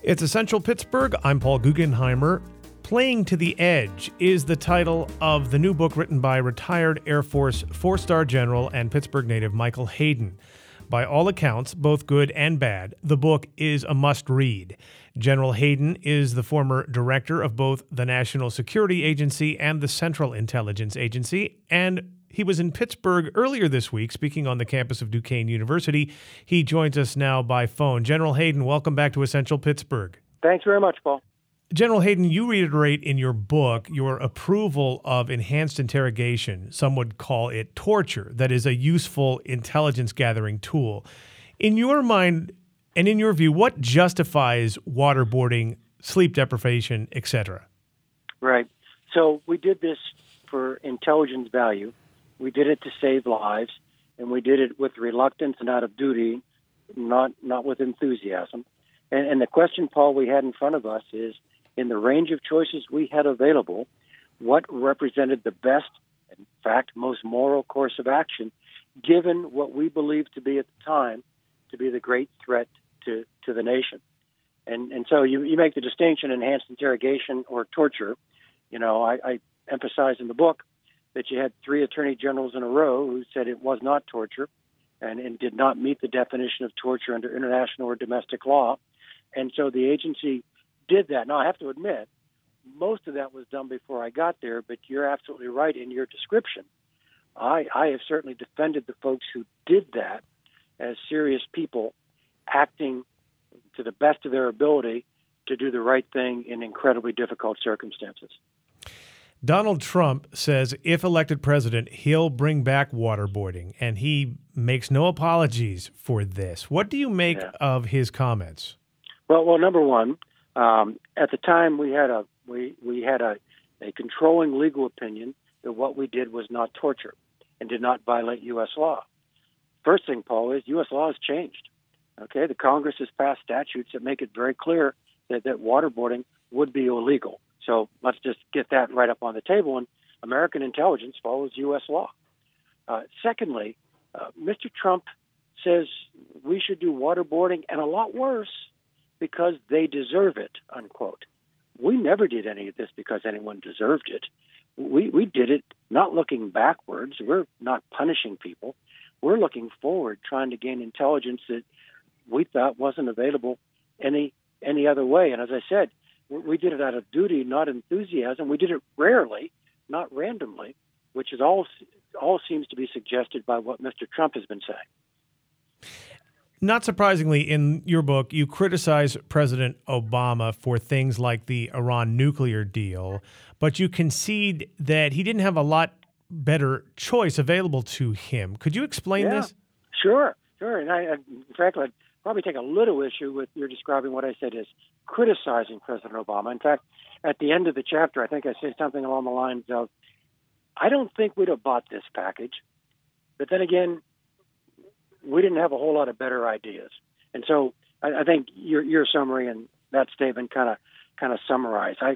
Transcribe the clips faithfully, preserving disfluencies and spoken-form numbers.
It's Essential Pittsburgh. I'm Paul Guggenheimer. Playing to the Edge is the title of the new book written by retired Air Force four-star general and Pittsburgh native Michael Hayden. By all accounts, both good and bad, the book is a must-read. General Hayden is the former director of both the National Security Agency and the Central Intelligence Agency, and he was in Pittsburgh earlier this week speaking on the campus of Duquesne University. He joins us now by phone. General Hayden, welcome back to Essential Pittsburgh. Thanks very much, Paul. General Hayden, you reiterate in your book your approval of enhanced interrogation. Some would call it torture, that is a useful intelligence gathering tool. In your mind and in your view, what justifies waterboarding, sleep deprivation, et cetera? Right. So we did this for intelligence value. We did it to save lives, and we did it with reluctance and out of duty, not not with enthusiasm. And, and the question, Paul, we had in front of us is, in the range of choices we had available, what represented the best, in fact, most moral course of action, given what we believed to be at the time to be the great threat to, to the nation. And and so you, you make the distinction, enhanced interrogation or torture. You know, I, I emphasize in the book that you had three attorney generals in a row who said it was not torture and, and did not meet the definition of torture under international or domestic law. And so the agency did that. Now, I have to admit, most of that was done before I got there, but you're absolutely right in your description. I, I have certainly defended the folks who did that as serious people acting to the best of their ability to do the right thing in incredibly difficult circumstances. Donald Trump says if elected president, he'll bring back waterboarding, and he makes no apologies for this. What do you make yeah. of his comments? Well, well, number one, um, at the time we had a we we had a, a controlling legal opinion that what we did was not torture and did not violate U S law. First thing, Paul, is U S law has changed. Okay, the Congress has passed statutes that make it very clear that, that waterboarding would be illegal. So let's just get that right up on the table, and American intelligence follows U S law. Uh, secondly, uh, Mister Trump says we should do waterboarding, and a lot worse, because they deserve it, unquote. We never did any of this because anyone deserved it. We we did it not looking backwards. We're not punishing people. We're looking forward, trying to gain intelligence that we thought wasn't available any any other way. And as I said, we did it out of duty, not enthusiasm. We did it rarely, not randomly, which is all all seems to be suggested by what Mister Trump has been saying. Not surprisingly, in your book, you criticize President Obama for things like the Iran nuclear deal, but you concede that he didn't have a lot better choice available to him. Could you explain yeah, this? Sure, sure. And I, in fact, I'd probably take a little issue with your describing what I said as criticizing President Obama. In fact, at the end of the chapter, I think I say something along the lines of, I don't think we'd have bought this package, but then again, we didn't have a whole lot of better ideas. And so I, I think your your summary and that statement kind of kind of summarize. I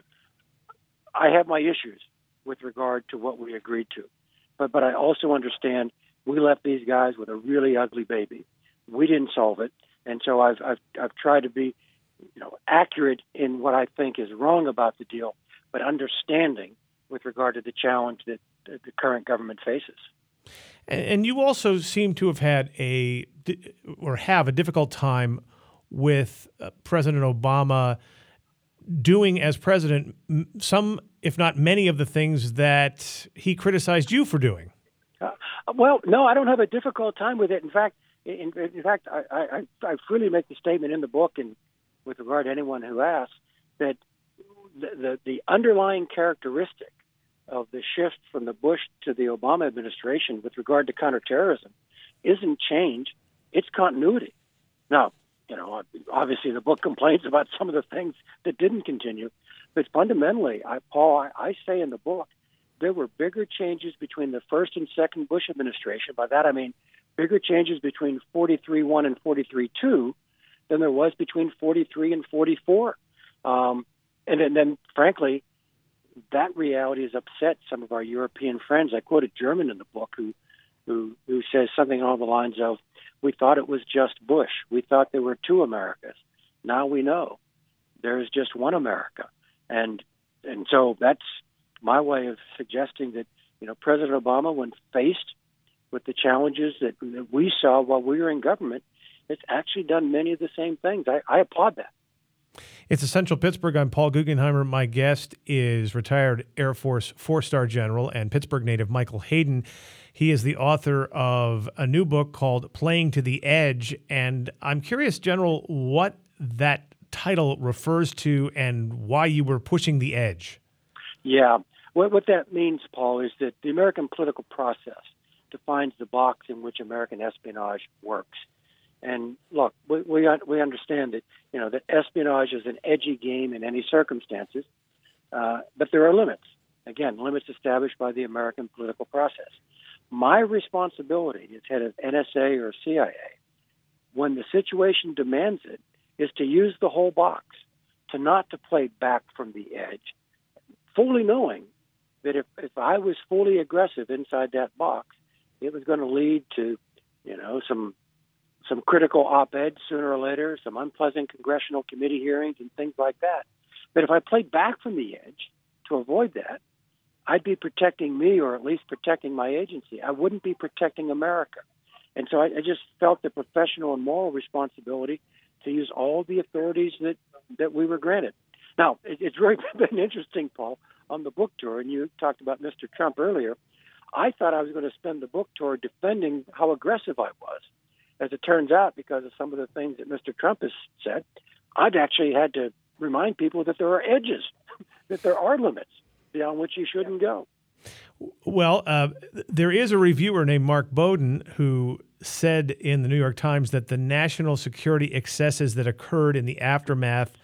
I have my issues with regard to what we agreed to, but but I also understand we left these guys with a really ugly baby. We didn't solve it, and so I've I've I've tried to be, you know, accurate in what I think is wrong about the deal, but understanding with regard to the challenge that the current government faces. And you also seem to have had a, or have a difficult time with President Obama doing as president some, if not many, of the things that he criticized you for doing. Uh, well, no, I don't have a difficult time with it. In fact, in, in fact, I, I, I freely make the statement in the book, and with regard to anyone who asks, that the, the, the underlying characteristic of the shift from the Bush to the Obama administration with regard to counterterrorism isn't change, it's continuity. Now, you know, obviously the book complains about some of the things that didn't continue, but fundamentally, I, Paul, I, I say in the book, there were bigger changes between the first and second Bush administration. By that I mean bigger changes between forty-three one and forty-three two than there was between forty-three and forty-four. Um, and, and then, frankly, that reality has upset some of our European friends. I quoted German in the book who, who, who says something along the lines of, we thought it was just Bush. We thought there were two Americas. Now we know. There's just one America. And and so that's my way of suggesting that, you know, President Obama, when faced with the challenges that, that we saw while we were in government, has actually done many of the same things. I, I applaud that. It's Essential Pittsburgh. I'm Paul Guggenheimer. My guest is retired Air Force four-star general and Pittsburgh native Michael Hayden. He is the author of a new book called Playing to the Edge. And I'm curious, General, what that title refers to and why you were pushing the edge. Yeah. What, what that means, Paul, is that the American political process defines the box in which American espionage works. And look, we we, we understand that, you know, that espionage is an edgy game in any circumstances, uh, but there are limits. Again, limits established by the American political process. My responsibility as head of N S A or C I A, when the situation demands it, is to use the whole box, to not to play back from the edge, fully knowing that if, if I was fully aggressive inside that box, it was going to lead to, you know, some some critical op-eds sooner or later, some unpleasant congressional committee hearings and things like that. But if I played back from the edge to avoid that, I'd be protecting me, or at least protecting my agency. I wouldn't be protecting America. And so I, I just felt the professional and moral responsibility to use all the authorities that, that we were granted. Now, it, it's really been interesting, Paul, on the book tour, and you talked about Mister Trump earlier. I thought I was going to spend the book tour defending how aggressive I was. As it turns out, because of some of the things that Mister Trump has said, I'd actually had to remind people that there are edges, that there are limits beyond which you shouldn't go. Well, uh, there is a reviewer named Mark Bowden who said in the New York Times that the national security excesses that occurred in the aftermath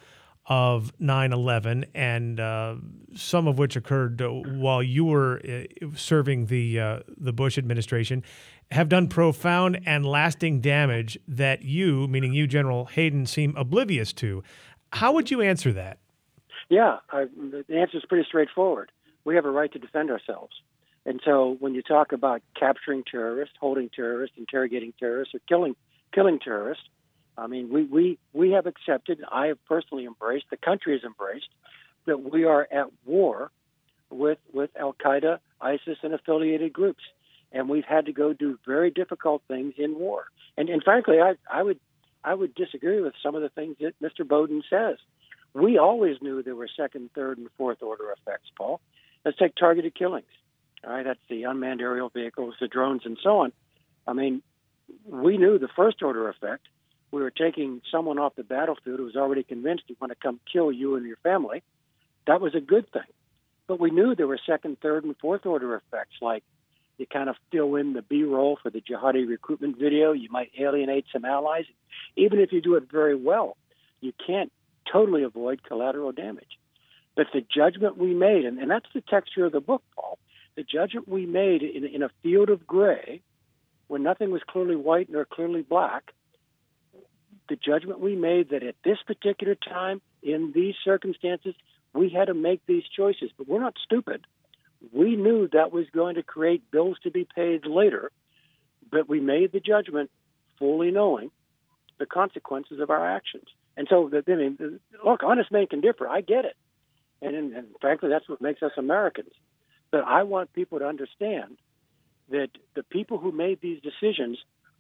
of nine eleven, and uh, some of which occurred uh, while you were uh, serving the uh, the Bush administration, have done profound and lasting damage that you, meaning you, General Hayden, seem oblivious to. How would you answer that? Yeah, I, the answer is pretty straightforward. We have a right to defend ourselves. And so when you talk about capturing terrorists, holding terrorists, interrogating terrorists, or killing killing terrorists, I mean, we, we, we have accepted, I have personally embraced, the country has embraced, that we are at war with with Al-Qaeda, ISIS, and affiliated groups. And we've had to go do very difficult things in war. And, and frankly, I, I would I would disagree with some of the things that Mister Bowden says. We always knew there were second, third, and fourth order effects, Paul. Let's take targeted killings. All right, that's the unmanned aerial vehicles, the drones, and so on. I mean, we knew the first order effect. We were taking someone off the battlefield who was already convinced he wanted to come kill you and your family. That was a good thing. But we knew there were second, third, and fourth order effects, like you kind of fill in the B-roll for the jihadi recruitment video. You might alienate some allies. Even if you do it very well, you can't totally avoid collateral damage. But the judgment we made, and, and that's the texture of the book, Paul, the judgment we made in, in a field of gray, when nothing was clearly white nor clearly black, the judgment we made that at this particular time, in these circumstances, we had to make these choices. But we're not stupid. We knew that was going to create bills to be paid later, but we made the judgment fully knowing the consequences of our actions. And so, I mean, look, honest men can differ. I get it. And, and, and frankly, that's what makes us Americans. But I want people to understand that the people who made these decisions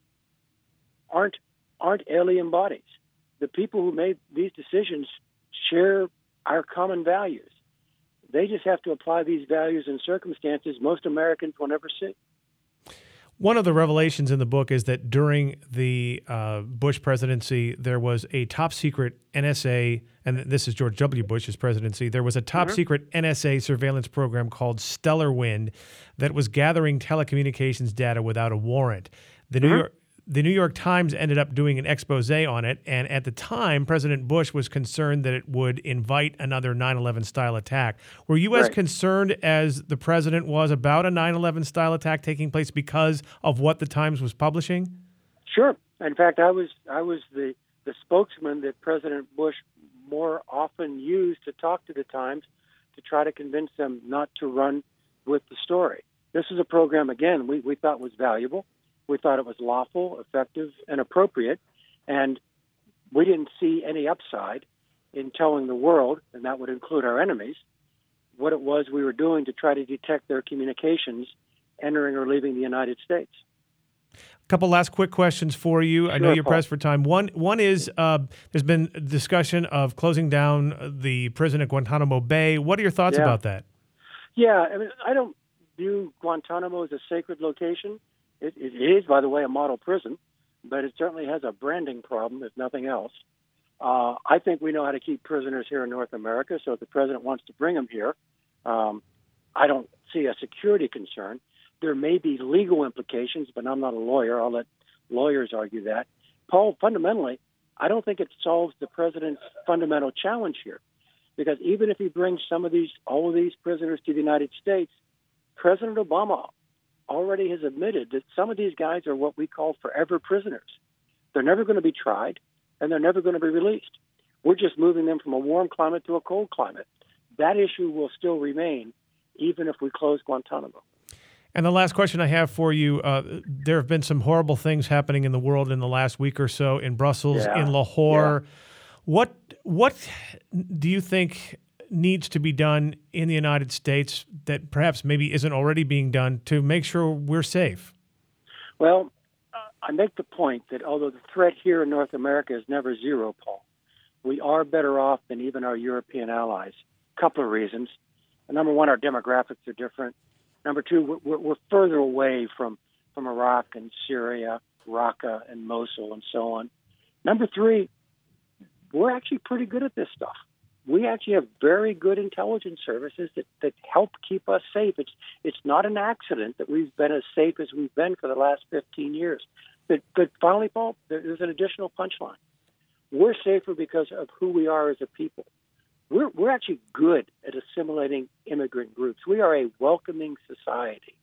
aren't aren't alien bodies. The people who made these decisions share our common values. They just have to apply these values in circumstances most Americans will never see. One of the revelations in the book is that during the uh, Bush presidency, there was a top secret N S A, and this is George W. Bush's presidency, there was a top mm-hmm. secret N S A surveillance program called Stellar Wind that was gathering telecommunications data without a warrant. The mm-hmm. New York The New York Times ended up doing an expose on it, and at the time, President Bush was concerned that it would invite another nine eleven style attack. Were you as right. concerned as the president was about a nine eleven style attack taking place because of what the Times was publishing? Sure. In fact, I was I was the, the spokesman that President Bush more often used to talk to the Times to try to convince them not to run with the story. This is a program, again, we, we thought was valuable. We thought it was lawful, effective, and appropriate, and we didn't see any upside in telling the world, and that would include our enemies, what it was we were doing to try to detect their communications entering or leaving the United States. A couple last quick questions for you. Sure, I know you're Paul. pressed for time. One one is uh, there's been discussion of closing down the prison at Guantanamo Bay. What are your thoughts Yeah. about that? Yeah, I mean, I don't view Guantanamo as a sacred location. It, it is, by the way, a model prison, but it certainly has a branding problem, if nothing else. Uh, I think we know how to keep prisoners here in North America, so if the president wants to bring them here, um, I don't see a security concern. There may be legal implications, but I'm not a lawyer. I'll let lawyers argue that. Paul, fundamentally, I don't think it solves the president's fundamental challenge here, because even if he brings some of these, all of these prisoners to the United States, President Obama already has admitted that some of these guys are what we call forever prisoners. They're never going to be tried, and they're never going to be released. We're just moving them from a warm climate to a cold climate. That issue will still remain, even if we close Guantanamo. And the last question I have for you, uh, there have been some horrible things happening in the world in the last week or so, in Brussels, Yeah. in Lahore. Yeah. What what do you think needs to be done in the United States that perhaps maybe isn't already being done to make sure we're safe? Well, uh, I make the point that although the threat here in North America is never zero, Paul, we are better off than even our European allies. A couple of reasons. Number one, our demographics are different. Number two, we're, we're further away from, from Iraq and Syria, Raqqa and Mosul and so on. Number three, we're actually pretty good at this stuff. We actually have very good intelligence services that, that help keep us safe. It's it's not an accident that we've been as safe as we've been for the last fifteen years. But, but finally, Paul, there's an additional punchline. We're safer because of who we are as a people. We're, we're actually good at assimilating immigrant groups. We are a welcoming society.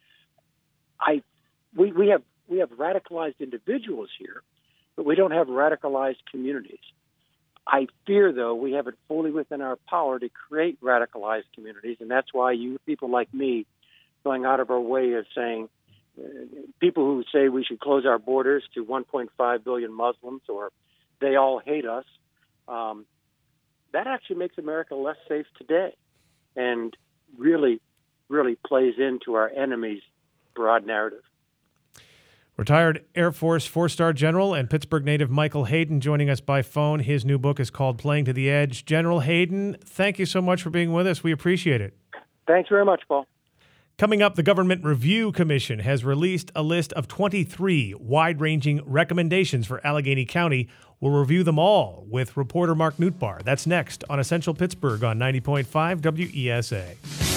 I, we, we have we have radicalized individuals here, but we don't have radicalized communities. I fear, though, we have it fully within our power to create radicalized communities, and that's why you people like me going out of our way of saying, uh, people who say we should close our borders to one point five billion Muslims or they all hate us, um, that actually makes America less safe today and really, really plays into our enemy's broad narrative. Retired Air Force four-star General and Pittsburgh native Michael Hayden joining us by phone. His new book is called Playing to the Edge. General Hayden, thank you so much for being with us. We appreciate it. Thanks very much, Paul. Coming up, the Government Review Commission has released a list of twenty-three wide-ranging recommendations for Allegheny County. We'll review them all with reporter Mark Nootbaar. That's next on Essential Pittsburgh on ninety point five W E S A.